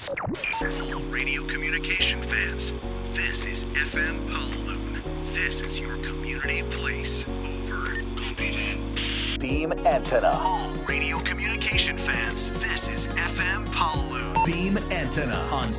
Radio communication fans, this is FM Pawloon. This is your community place. Over. Beam antenna. All radio communication fans, this is FM Pawloon. Beam antenna on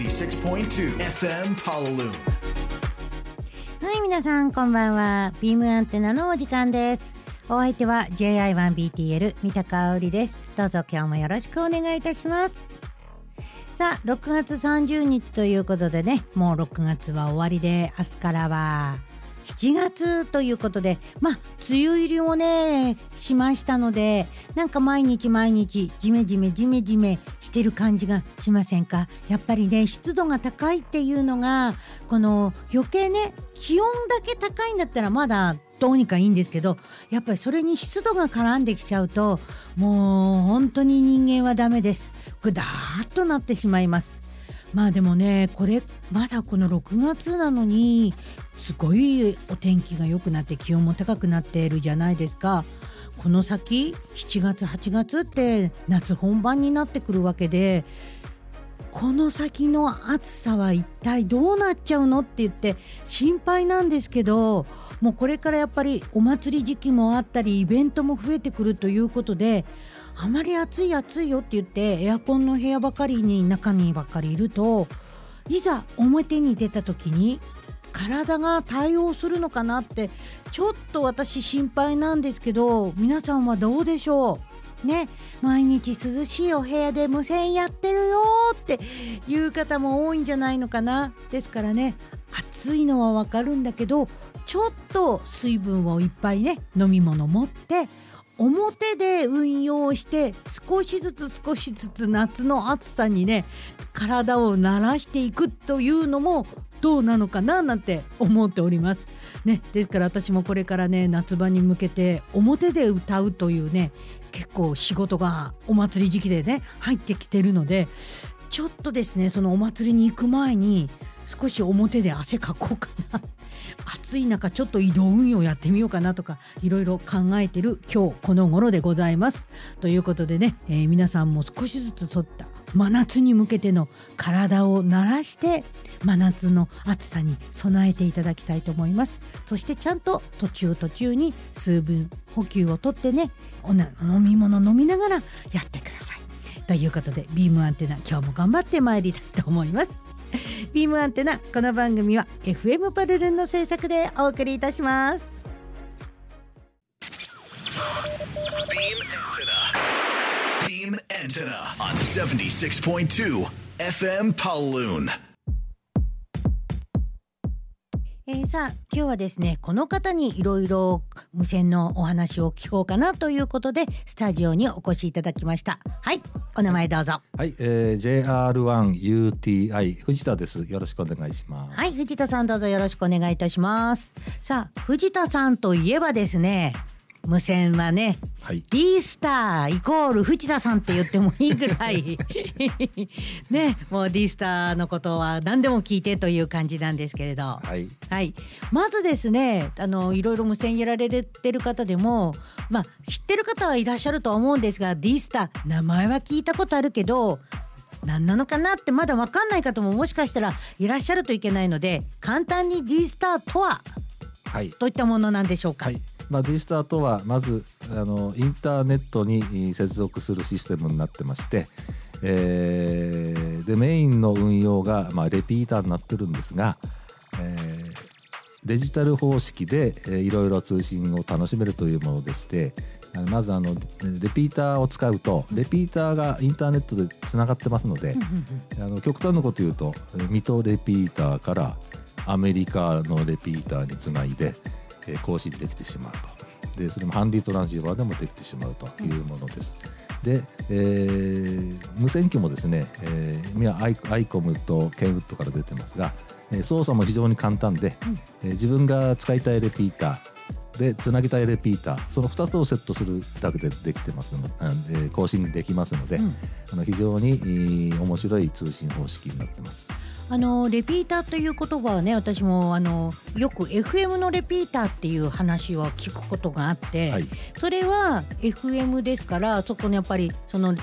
76.2 FM Pawloon. はい、皆さんこんばんは。ビームアンテナのお時間です。お相手は JI1BTL 三鷹香織です。どうぞ今日もよろしくお願いいたします。さあ、6月30日ということでね、もう6月は終わりで、明日からは7月ということで、梅雨入りをねしましたので、なんか毎日ジメジメしてる感じがしませんか？やっぱりね、湿度が高いっていうのが、この余計ね、気温だけ高いんだったらまだどうにかいいんですけど、やっぱりそれに湿度が絡んできちゃうと、もう本当に人間はダメです。ぐだーっとなってしまいます。でもね、これまだこの6月なのにすごいお天気が良くなって気温も高くなっているじゃないですか。この先7月8月って夏本番になってくるわけで、この先の暑さは一体どうなっちゃうのって言って心配なんですけど、もうこれからやっぱりお祭り時期もあったりイベントも増えてくるということで、あまり暑いよって言ってエアコンの部屋中にばかりいると、いざ表に出た時に体が対応するのかなってちょっと私心配なんですけど、皆さんはどうでしょうね。毎日涼しいお部屋で無線やってるよっていう方も多いんじゃないのかな。ですからね、暑いのはわかるんだけど、ちょっと水分をいっぱいね、飲み物持って表で運用して少しずつ夏の暑さにね、体を慣らしていくというのもどうなのかななんて思っておりますね。ですから私もこれからね、夏場に向けて表で歌うというね、結構仕事がお祭り時期でね入ってきてるので、ちょっとですね、そのお祭りに行く前に少し表で汗かこうかな、暑い中ちょっと移動運用やってみようかなとか、いろいろ考えてる今日この頃でございます。ということでね、皆さんも少しずつ沿った真夏に向けての体を慣らして真夏の暑さに備えていただきたいと思います。そしてちゃんと途中に水分補給をとってね、飲み物飲みながらやってください。ということで、ビームアンテナ今日も頑張ってまいりたいと思います。ビームアンテナ、この番組は FM パルルンの制作でお送りいたします。 Beam antenna on 76.2 FM Pawloon。 さあ、今日はですね、この方にいろいろ無線のお話を聞こうかなということで、スタジオにお越しいただきました。はい、お名前どうぞ。 はい、JR1UTI 藤田です。よろしくお願いします。 はい、藤田さんどうぞよろしくお願いいたします。さあ、藤田さんといえばですね、無線はね、 はい、 D スターイコール藤田さんって言ってもいいぐらいね、もう D スターのことは何でも聞いてという感じなんですけれど、 はい、 はい、まずですね、いろいろ無線やられてる方でも、知ってる方はいらっしゃるとは思うんですが、 D スター名前は聞いたことあるけど何なのかなってまだ分かんない方ももしかしたらいらっしゃるといけないので、簡単に D スターとは、 はい、 どういったものなんでしょうか。 はい、D スターとはまずインターネットに接続するシステムになってまして、でメインの運用が、レピーターになってるんですが、デジタル方式で、いろいろ通信を楽しめるというものでして、まずレピーターを使うと、レピーターがインターネットでつながってますので、極端なこと言うと水戸レピーターからアメリカのレピーターにつないで更新できてしまうと。でそれもハンディトランシーバーでもできてしまうというものです。で、無線機もですね、アイコムとケンウッドから出てますが、操作も非常に簡単で、自分が使いたいレピーターでつなぎたいレピーター、その2つをセットするだけでできてますので、更新できますので、非常に面白い通信方式になってます。 レピーターという言葉はね、私もよく FM のレピーターっていう話を聞くことがあって、はい、それは FM ですから、そこにやっぱりその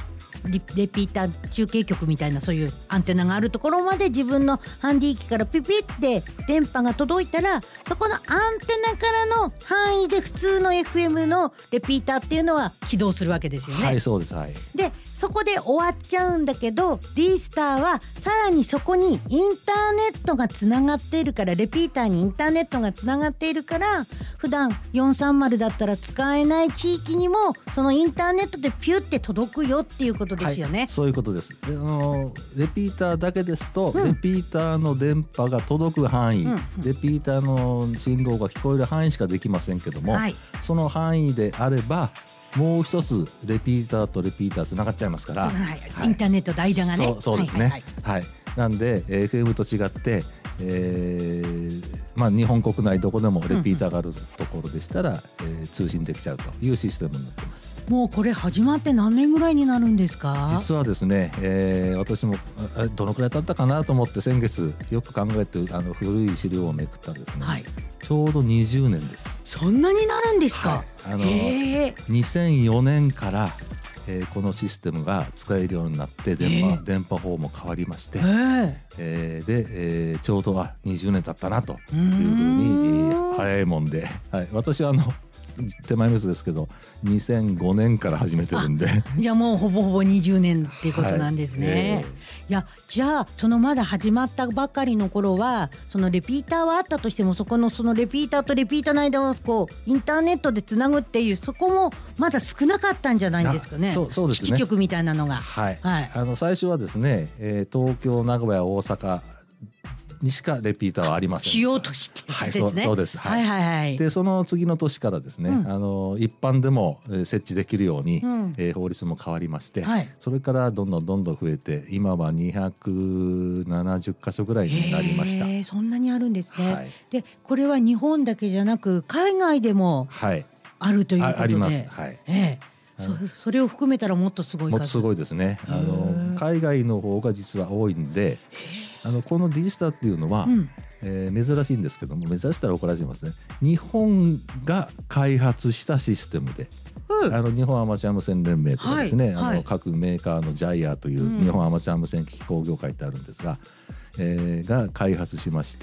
レピーター中継局みたいなそういうアンテナがあるところまで自分のハンディ機からピピって電波が届いたら、そこのアンテナからの範囲で普通の FM のレピーターっていうのは起動するわけですよね。 はい、そうです。はい。 でそこで終わっちゃうんだけど、 D スターはさらにそこにインターネットがつながっているから、レピーターにインターネットがつながっているから、普段430だったら使えない地域にもそのインターネットでピュって届くよっていうことですよね。 はい、そういうことです。でレピーターだけですと、レピーターの電波が届く範囲、レピーターの信号が聞こえる範囲しかできませんけども、その範囲であればもう一つレピーターとレピーターつながっちゃいますから、 インターネットと間がね。 そうですね。はい。なんで FM と違って、日本国内どこでもレピーターがあるところでしたら、通信できちゃうというシステムになっています。 もうこれ始まって何年ぐらいになるんですか？ 実はですね、私もどのくらい経ったかなと思って先月よく考えて古い資料をめくったらですね、ちょうど20年です。 そんなになるんですか？ 2004年から、このシステムが使えるようになって電波法も変わりまして、で、ちょうど20年経ったなというふうに早いもんで、私は手前のやつですけど2005年から始めてるんで、 じゃあもうほぼほぼ20年っていうことなんですね。いや、じゃあそのまだ始まったばかりの頃はそのレピーターはあったとしても、そのレピーターとレピーターの間をこうインターネットでつなぐっていう、そこもまだ少なかったんじゃないんですかね。 そうですね。 基地局みたいなのが、 最初はですね、東京、名古屋、大阪にしかレピーターはありません。 しようとしてですね。 そうです。でその次の年からですね、一般でも設置できるように、法律も変わりまして、それからどんどん増えて今は270カ所ぐらいになりました。 そんなにあるんですね。でこれは日本だけじゃなく海外でもあるということで、 あります。 それを含めたらもっとすごい数。 もっとすごいですね。海外の方が実は多いんで、この D スターっていうのは、珍しいんですけども、珍しさら怒られますね。日本が開発したシステムで、日本アマチュア無線連盟とかですね、各メーカーのジャイアという日本アマチュア無線機器工業会ってあるんですが、が開発しまして、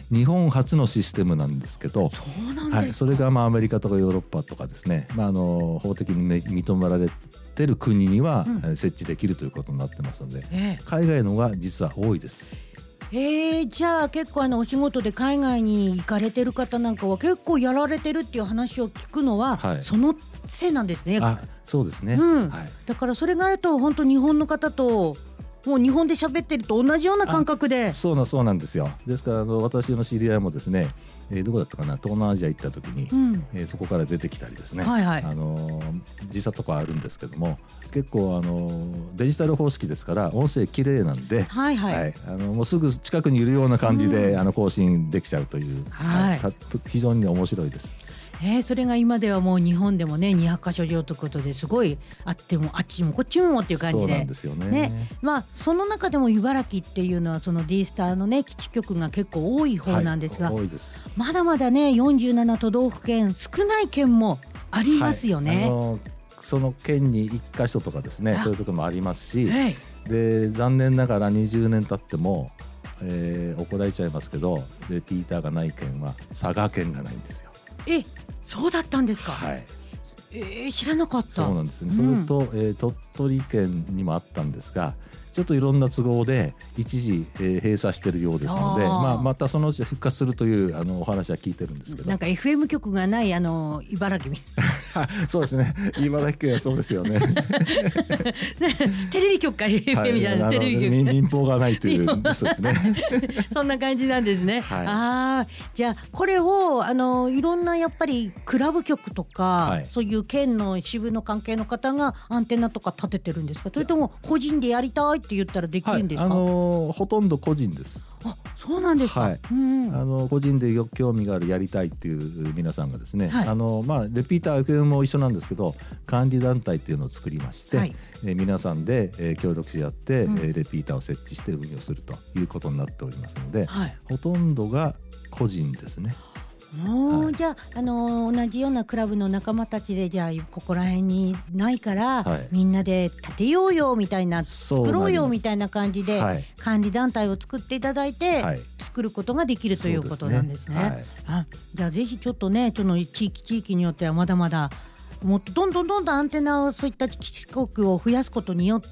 日本初のシステムなんですけど、それがアメリカとかヨーロッパとかですね、法的に認められてる国には設置できるということになってますので、海外のが実は多いです。 じゃあ結構お仕事で海外に行かれてる方なんかは結構やられてるっていう話を聞くのは、そのせいなんですね。 そうですね。 だからそれがあると本当日本の方ともう日本で喋ってると同じような感覚で。 そうなんですよ。ですから私の知り合いもですね、どこだったかな、東南アジア行った時に、そこから出てきたりですね、時差とかあるんですけども、結構デジタル方式ですから音声綺麗なんで、もうすぐ近くにいるような感じで、更新できちゃうという、非常に面白いです。 それが今ではもう日本でもね200カ所以上ということですごいあってもあっちもこっちもっていう感じで。 そうなんですよね。 その中でも茨城っていうのはその D スターのね基地局が結構多い方なんですが、 多いです。 まだまだね47都道府県少ない県もありますよね。 その県に1カ所とかですね、そういうところもありますし、で残念ながら20年経っても、怒られちゃいますけど、レピーターがない県は佐賀県がないんですよ。 そうだったんですか。知らなかった。 そうなんですね。それと、鳥取県にもあったんですが、ちょっといろんな都合で一時、閉鎖しているようですので、またそのうち復活するというお話は聞いてるんですけど、 なんか FM 局がない茨城そうですね、茨城県はそうですよねテレビ局から FM じゃない、テレビ局民放がないというそうですねそんな感じなんですね。じゃあこれをいろんなやっぱりクラブ局とか、そういう県の支部の関係の方がアンテナとか立ててるんですか、それとも個人でやりたいって言ったらできるんですか。 ほとんど個人です。 そうなんですか。 個人で興味がある、やりたいっていう皆さんがですね、レピーター FM も一緒なんですけど、管理団体っていうのを作りまして、皆さんで、協力し合って、レピーターを設置して運用するということになっておりますので、ほとんどが個人ですね。 じゃあ、同じようなクラブの仲間たちでじゃあここら辺にないから、みんなで建てようよみたいな作ろうよみたいな感じで、管理団体を作っていただいて、作ることができるということなんですね。じゃあぜひちょっとね、その地域によってはまだまだもっとどんどんアンテナをそういった基地局を増やすことによって、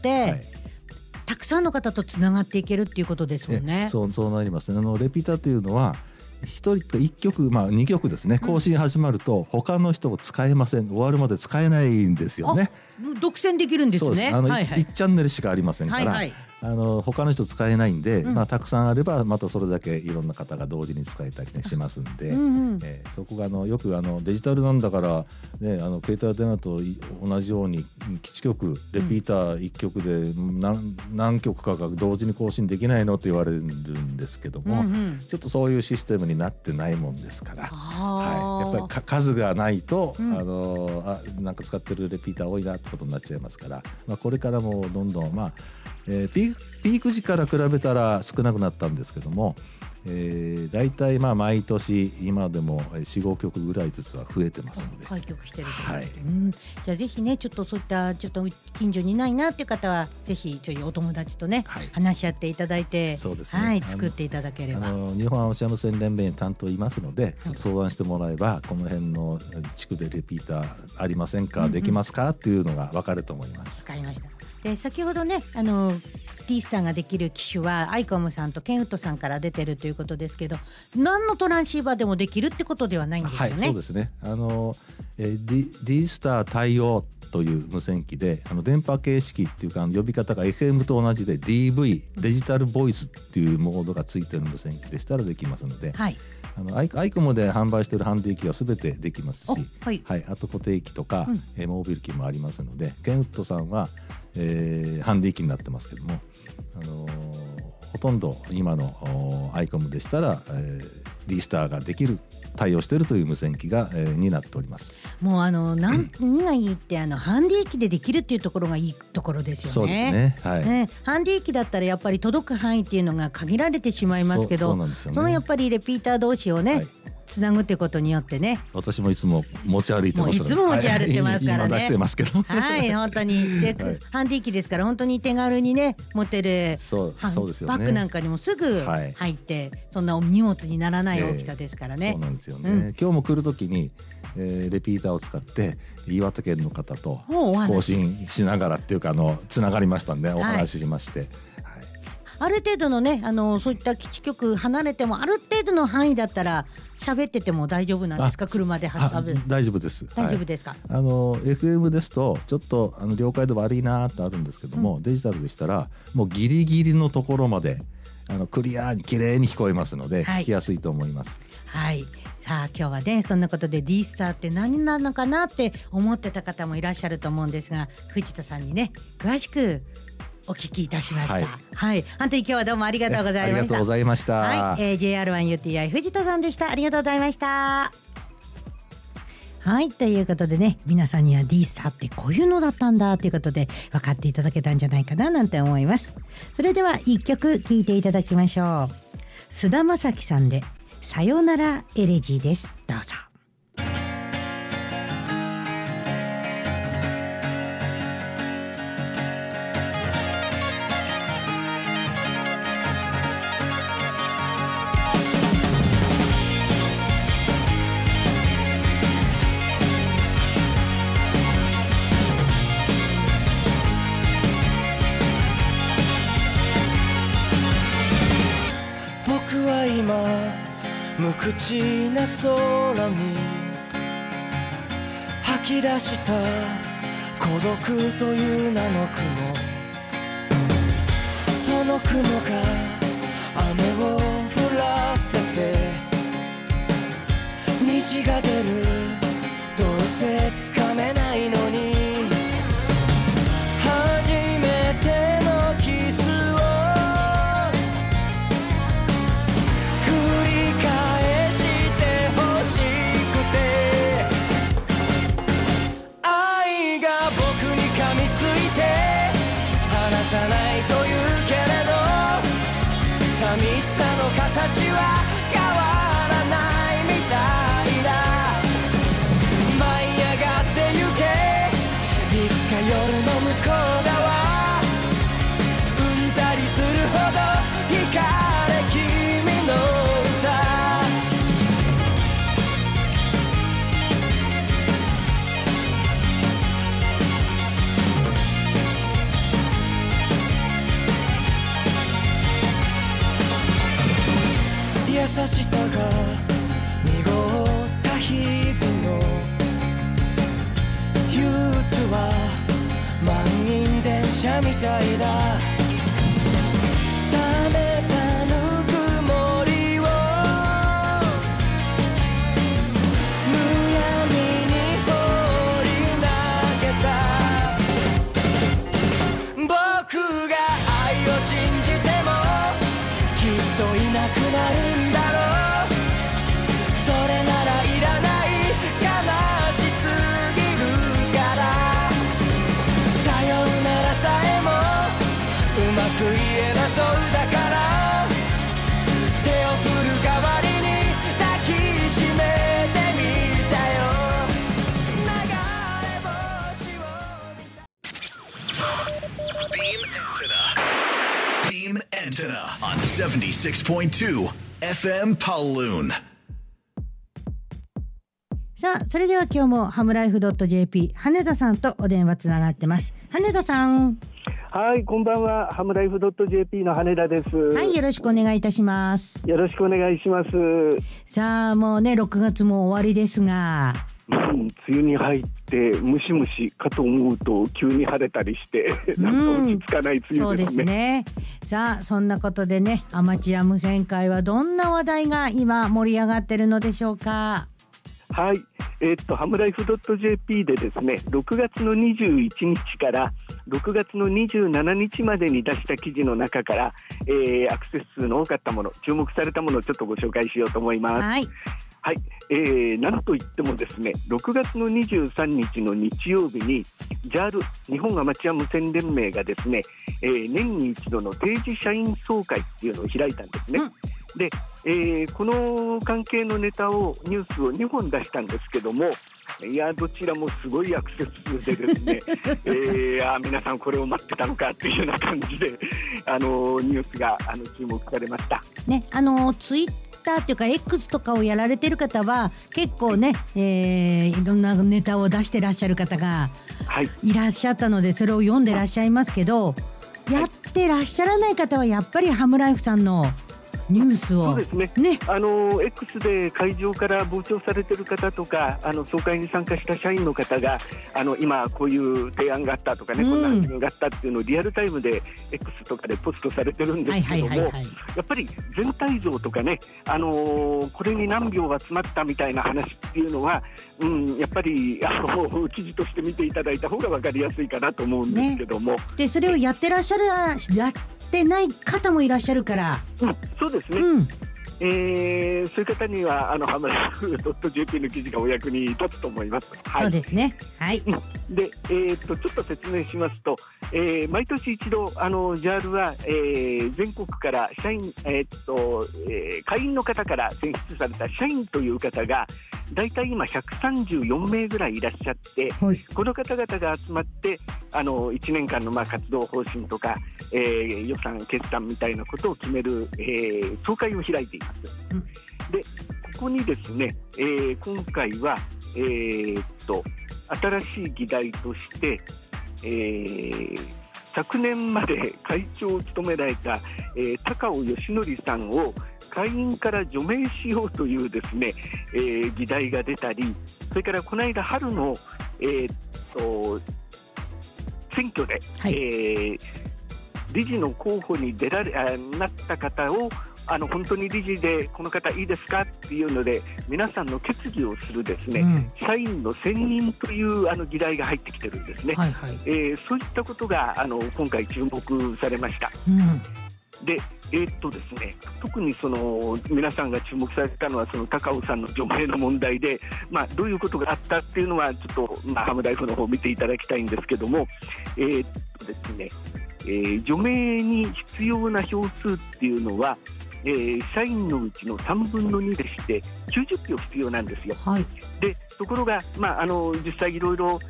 たくさんの方とつながっていけるっていうことですよね。 そうなりますね。レピーターというのは1人と1曲、2曲ですね、更新始まると他の人を使えません、終わるまで使えないんですよね。 独占できるんですね。そうです。 1チャンネルしかありませんから、他の人使えないんで、たくさんあればまたそれだけいろんな方が同時に使えたり、しますんで、そこがよくデジタルなんだから、ね、携帯電話と同じように基地局レピーター1曲で何曲かが同時に更新できないのって言われるんですけども、ちょっとそういうシステムになってないもんですから、やっぱり数がないと、なんか使ってるレピーター多いなってことになっちゃいますから、これからもどんどんピーク時から比べたら少なくなったんですけども、だいたい毎年今でも 4,5 曲ぐらいずつは増えてますので、 開局してるじゃあぜひね、ちょっとそういったちょっと近所にないなっていう方はぜひそういうお友達とね、話し合っていただいて、そうですね、作っていただければ、 日本アマチュア無線連盟に担当いますので、ちょっと相談してもらえば、この辺の地区でレピーターありませんか、できますかっていうのが分かると思います。 分かりました。で先ほどね、T スターができる機種はアイコムさんとケンウッドさんから出てるということですけど、何のトランシーバーでもできるってことではないんですよね。 そうですね。D スター対応という無線機で、電波形式っていうか呼び方が FM と同じで DV デジタルボイスっていうモードがついてる無線機でしたらできますので、アイコムで販売しているハンディ機は全てできますし、あと固定機とか、モービル機もありますので、ケンウッドさんは、ハンディ機になってますけども、ほとんど今のアイコムでしたら、D スターができる対応しているという無線機が、になっております。 もう何がいいってハンディ機でできるっていうところがいいところですよね。 そうですね、 ハンディ機だったらやっぱり届く範囲っていうのが限られてしまいますけど、そのやっぱりレピーター同士をね、つなぐってことによってね、 私もいつも持ち歩いてますので、 いつも持ち歩いてますからね、 今出してますけど、 本当にで、ハンディ機ですから本当に手軽にね持てる、 そうですよね、 バッグなんかにもすぐ入って、そんな荷物にならない大きさですからね。 そうなんですよね、今日も来るときに、レピーターを使って岩手県の方と更新しながらっていうかつながりましたんで、お話ししまして、 ある程度のね、そういった基地局離れてもある程度の範囲だったら喋ってても大丈夫なんですか？車で大丈夫です。 大丈夫ですか ？FM ですとちょっと了解度悪いなってあるんですけども、デジタルでしたらもうギリギリのところまでクリアに綺麗に聞こえますので、聞きやすいと思います。 さあ今日はね、そんなことで D スターって何なのかなって思ってた方もいらっしゃると思うんですが、藤田さんにね詳しくお聞きいたしました。本当に今日はどうもありがとうございました。 ありがとうございました。 JR1UTI 藤田さんでした。ありがとうございました。ということでね、皆さんには D スターってこういうのだったんだということで分かっていただけたんじゃないかななんて思います。それでは一曲聴いていただきましょう。須田まさきさんでさよならエレジーです。どうぞ。 無口な空に吐き出した孤独という名の雲、その雲が雨を降らせて虹が出る、どうせつかめないのに初めてのキスを離さないというけれど、寂しさの形は変わらないみたい。 しさが濁った日々の憂鬱は満員電車みたいだ冷めたぬくもりをむやみに放り投げた僕が愛を信じてもきっといなくなるんだろうそれならいらない悲しすぎるからさようならさえもうまく言えなそうだから手を振る代わりに抱きしめてみたよ流れ星を見た Beam Antenna on 76.2 FM Pawloon. さあ、それでは今日もハムライフ .jp 羽田さんとお電話つながってます。羽田さん。 はい、こんばんは。ハムライフ .jp の羽田です。 はい、よろしくお願いいたします。 よろしくお願いします。 さあ、もうね、6月も終わりですが、 梅雨に入ってムシムシかと思うと急に晴れたりしてなんか落ち着かない梅雨ですね。 そうですね。さあ、そんなことでね、アマチュア無線会はどんな話題が今盛り上がってるのでしょうか。 はい、ハムライフ .jp でですね、6月の21日から6月の27日までに出した記事の中から、アクセス数の多かったもの、注目されたものをちょっとご紹介しようと思います。はい。はい、なんといってもですね、6月の23日の日曜日に JAL 日本アマチュア無線連盟がですね、年に一度の定時社員総会っていうのを開いたんですね。で、この関係のネタをニュースを2本出したんですけども、いやどちらもすごいアクセス数でですね、皆さんこれを待ってたのかっていうような感じでニュースが注目されましたね。 ツイッターっていうか X とかをやられてる方は結構ね、いろんなネタを出してらっしゃる方がいらっしゃったので、それを読んでらっしゃいますけど、やってらっしゃらない方はやっぱりハムライフさんのニュースを。 そうですね。X で会場から傍聴されている方とか、総会に参加した社員の方が、今こういう提案があったとかね、こんな発言があったっていうのをリアルタイムで X とかでポストされてるんですけども、やっぱり全体像とかね、これに何秒集まったみたいな話っていうのは、やっぱり記事として見ていただいた方が分かりやすいかなと思うんですけども、 でそれをやってらっしゃるやってない方もいらっしゃるから、 そうですね、そういう方にはハムライフ .jp の記事がお役に立つと思います。はい、 そうですね。はい。 で、ちょっと説明しますと、毎年一度JAL は、全国から社員、会員の方から選出された社員という方がだいたい今134名ぐらいいらっしゃって、はい、この方々が集まって1年間の活動方針とか、予算決算みたいなことを決める、総会を開いています。でここにですね、今回は、新しい議題として、昨年まで会長を務められた、高尾義則さんを会員から除名しようというですね、議題が出たり、それからこの間春の、選挙で、はい、理事の候補になった方を本当に理事でこの方いいですかっていうので皆さんの決議をするですね、社員の選任という議題が入ってきてるんですね。はいはい、そういったことが今回注目されました。でですね、特に皆さんが注目されたのはその高尾さんの除名の問題で、どういうことがあったっていうのはちょっと、ハムライフの方を見ていただきたいんですけども、ですね、除名に必要な票数っていうのは、社員のうちの3分の2でして90票必要なんですよ。はい、でところが、実際いろいろ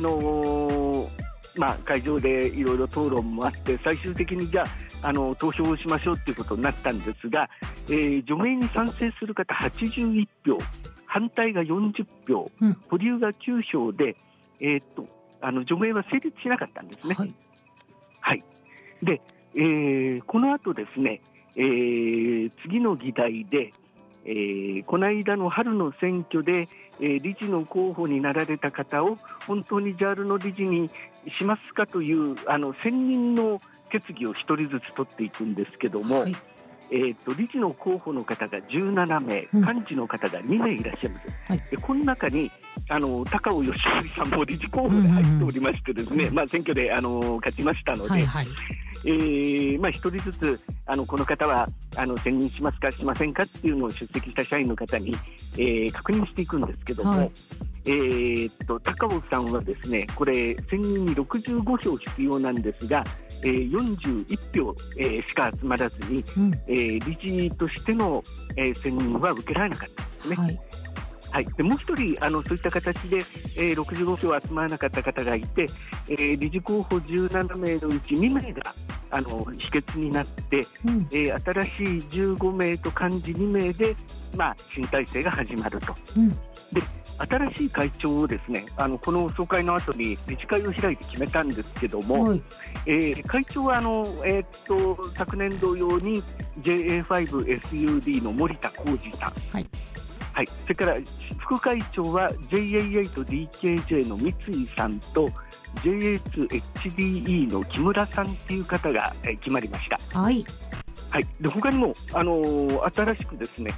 会場でいろいろ討論もあって最終的にじゃあ投票をしましょうということになったんですが、除名に賛成する方81票、反対が40票、保留が9票で、除名は成立しなかったんですね。はい、はい、で、この後ですね、次の議題で、 この間の春の選挙で、理事の候補になられた方を本当に JAL の理事にしますかという選任の決議を1人ずつ取っていくんですけども、 はい、 理事の候補の方が17名、幹事の方が2名いらっしゃいます、はい、でこの中に高尾義則さんも理事候補で入っておりましてですね、選挙で勝ちましたので、はいはい、1人ずつこの方は選任しますかしませんかっていうのを出席した社員の方に、確認していくんですけども、はい、高尾さんはですね、これ選任に65票必要なんですが、41票、しか集まらずに、理事としての、選任は受けられなかったんですね。はいはい、でもう一人そういった形で、65票集まらなかった方がいて、理事候補17名のうち2名が否決になって、新しい15名と幹事2名で、新体制が始まると、で新しい会長をですねこの総会の後に理事会を開いて決めたんですけども、会長は昨年同様に JA5SUD の森田浩二さん、はいはい、それから副会長は JA8 と DKJ の三井さんと JA2HDE の木村さんという方が決まりました。はいはい、で他にも新しくですね、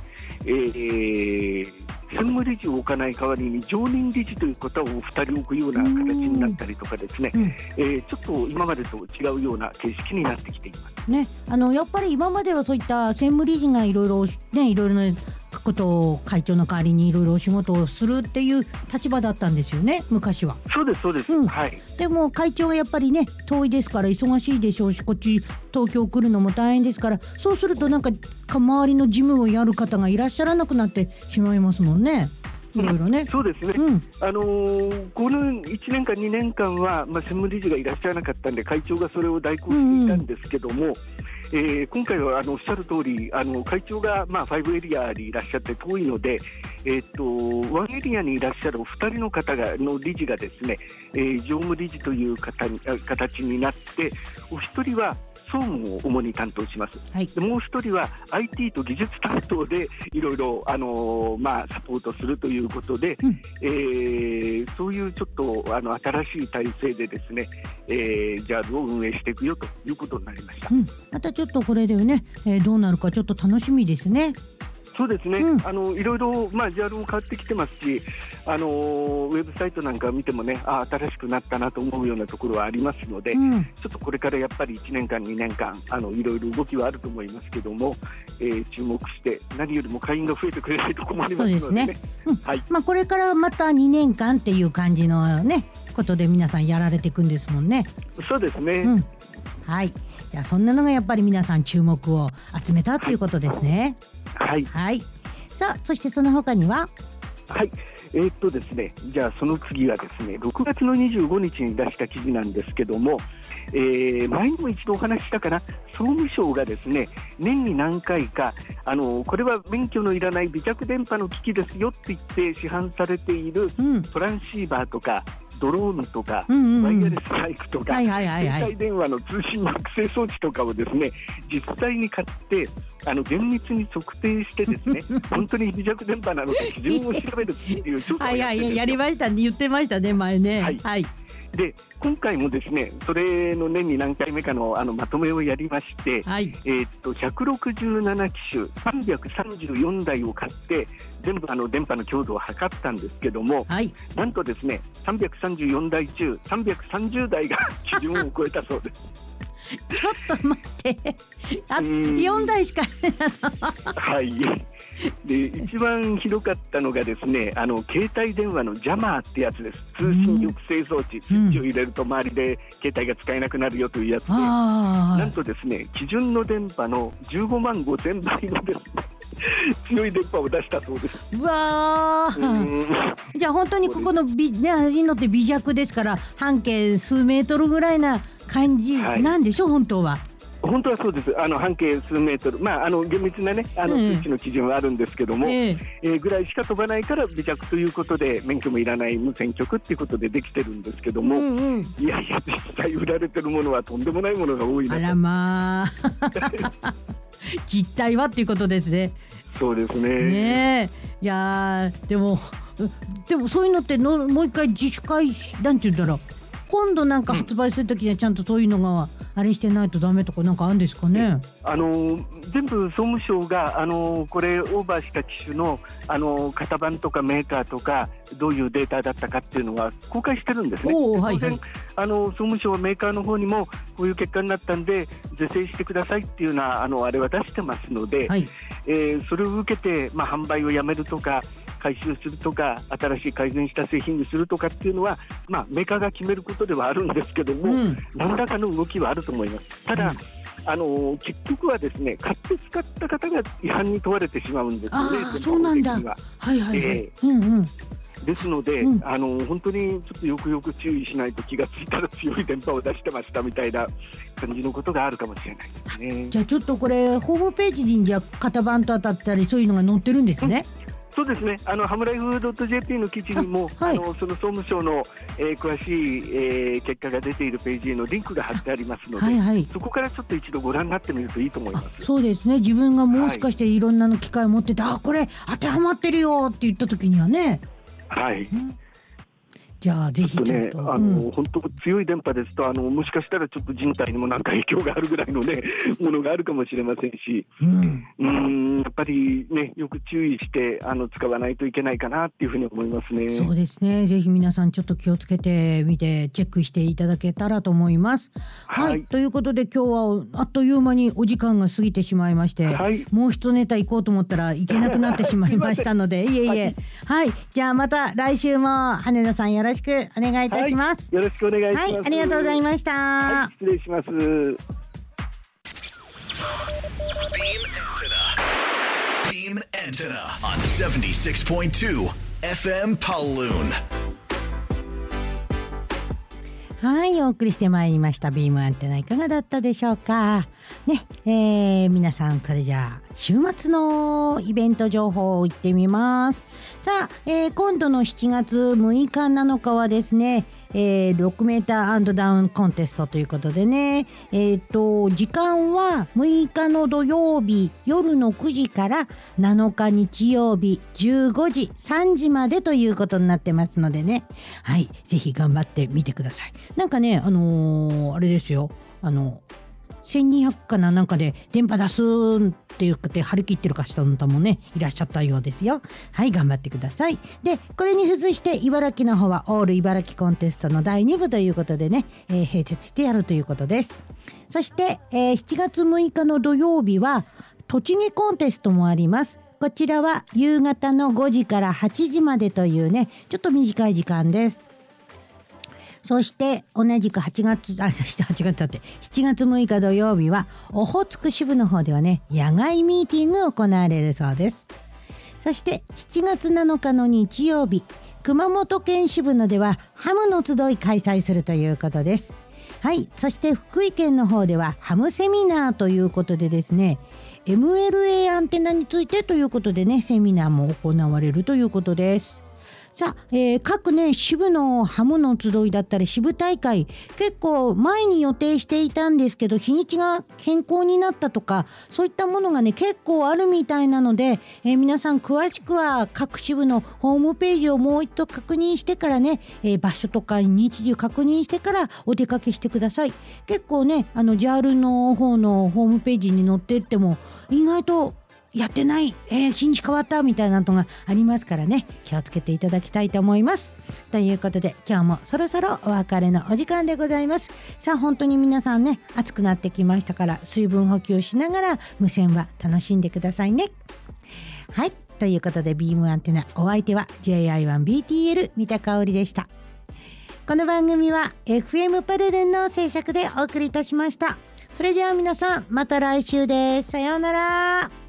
専務理事を置かない代わりに常任理事という方を2人置くような形になったりとかですね、ちょっと今までと違うような形式になってきていますね。 やっぱり今まではそういった専務理事がいろいろなことを会長の代わりにいろいろお仕事をするっていう立場だったんですよね、昔は。 そうですそうです、はい、 でも会長はやっぱりね遠いですから忙しいでしょうし、こっち東京来るのも大変ですから、そうするとなんか周りの事務をやる方がいらっしゃらなくなってしまいますもんね。いろいろね。 そうですね、この1年間2年間は、専務理事がいらっしゃらなかったんで会長がそれを代行していたんですけども、今回はおっしゃる通り会長が5エリアにいらっしゃって遠いので、1エリアにいらっしゃるお二人の方の理事がですね、常務理事という形になって、お一人は総務を主に担当します、はい、でもう一人は IT と技術担当でいろいろサポートするということで、そういうちょっと新しい体制でですね、JAL を運営していくよということになりました。 またちょっとこれでね、どうなるかちょっと楽しみですね。 そうですね、いろいろJAL も変わってきてますし、ウェブサイトなんか見てもね、新しくなったなと思うようなところはありますので、ちょっとこれからやっぱり1年間2年間いろいろ動きはあると思いますけども、注目して何よりも会員が増えてくれないと困りますのでね。はい、これからまた2年間っていう感じのねことで皆さんやられていくんですもんね。 そうですね、 はい、じゃあそんなのがやっぱり皆さん注目を集めたということですね。 はい、 はい、さあそしてその他にはですね、じゃあその次はですね6月の25日に出した記事なんですけども、前にも一度お話ししたかな、総務省がですね年に何回かこれは免許のいらない微弱電波の機器ですよって言って市販されているトランシーバーとかドローンとか、ワイヤレスマイクとか、携帯電話の通信抑制装置とかをですね実際に買って厳密に測定してですね本当に微弱電波なのか基準を調べるっていう調査をやってるんですよ。 やりましたね、言ってましたね前ね。はい、 で今回もですねそれの年に何回目かのまとめをやりまして、167機種334台を買って全部電波の強度を測ったんですけども、なんとですね334台中330台が基準を超えたそうです。 ちょっと待って4台しかはい。で一番ひどかったのがですね携帯電話のジャマーってやつです。通信抑制装置、スイッチを入れると周りで携帯が使えなくなるよというやつで、なんとですね基準の電波の15万5000倍のですね強い電波を出したそうです。 うわじゃあ本当にここのいいのって微弱ですから半径数メートルぐらいな感じなんでしょ、本当は。 本当はそうです。半径数メートル、厳密なね数値の基準はあるんですけども、ぐらいしか飛ばないから微弱ということで免許もいらない無線局っていうことでできてるんですけども、いやいや実際売られてるものはとんでもないものが多いなと。 あらまあ実態はっていうことですね。 そうですね。 ねえ、いやでもそういうのってもう一回自主回なんて言うんだろう、今度なんか発売するときにはちゃんとそういうのがあれしてないとダメとかなんかあるんですかね。 全部総務省がこれオーバーした機種の型番とかメーカーとかどういうデータだったかっていうのは公開してるんですね。当然、総務省はメーカーの方にもこういう結果になったんで是正してくださいっていうようなあれは出してますので、それを受けて、販売をやめるとか回収するとか新しい改善した製品にするとかっていうのは、メーカーが決めることではあるんですけども、何らかの動きはあると思います。ただ、結局はですね、買って使った方が違反に問われてしまうんですよね。 そうなんだ。 ですので、本当にちょっとよくよく注意しないと気がついたら強い電波を出してましたみたいな感じのことがあるかもしれないですね。 じゃあちょっとこれホームページにじゃ型番と当たったりそういうのが載ってるんですね。 そうですね。ハムライフ .jp の記事にも、その総務省の、詳しい、結果が出ているページへのリンクが貼ってありますので、そこからちょっと一度ご覧になってみるといいと思います。 そうですね。自分がもしかしていろんなの機械を持ってて、これ当てはまってるよって言った時にはね。じゃあぜひちょっと、 本当強い電波ですともしかしたらちょっと人体にもなんか影響があるぐらいのねものがあるかもしれませんし、やっぱりねよく注意して使わないといけないかなっていうふうに思いますね。 そうですね。ぜひ皆さんちょっと気をつけてみてチェックしていただけたらと思います。ということで今日はあっという間にお時間が過ぎてしまいまして、もう一ネタ行こうと思ったらいけなくなってしまいましたのでじゃあまた来週も羽田さんよろしくお願いいたします。 よろしくお願いします。 ありがとうございました。 失礼します。 Beam Antenna on 76.2 FM Paloon。 お送りしてまいりましたビームアンテナ、いかがだったでしょうかね。皆さんそれじゃあ週末のイベント情報を言ってみます。さあ、今度の7月6日7日はですね、6メーター&ダウンコンテストということでね、時間は6日の土曜日夜の9時から7日日曜日15時3時までということになってますのでね、ぜひ頑張ってみてください。なんかね、あれですよ、1200かなんかで電波出すって言って張り切ってる方もねいらっしゃったようですよ。頑張ってください。でこれに付随して茨城の方はオール茨城コンテストの第2部ということでね、併設してやるということです。そして、7月6日の土曜日は栃木コンテストもあります。こちらは夕方の5時から8時までというねちょっと短い時間です。そして同じく7月6日土曜日はオホーツク支部の方ではね野外ミーティングが行われるそうです。そして7月7日の日曜日熊本県支部のではハムの集い開催するということです。そして福井県の方ではハムセミナーということでですね MLA アンテナについてということでねセミナーも行われるということです。さあ、各ね支部のハムの集いだったり支部大会結構前に予定していたんですけど日にちが変更になったとかそういったものがね結構あるみたいなので、皆さん詳しくは各支部のホームページをもう一度確認してからね、場所とか日時を確認してからお出かけしてください。結構ねJAL の方のホームページに載ってっても意外とやってない、日にち変わったみたいなのがありますからね気をつけていただきたいと思います。ということで今日もそろそろお別れのお時間でございます。さあ本当に皆さんね暑くなってきましたから水分補給しながら無線は楽しんでくださいね。ということでビームアンテナお相手は JI1BTL 三田香織でした。この番組は FM パルルンの制作でお送りいたしました。それでは皆さんまた来週です。さようなら。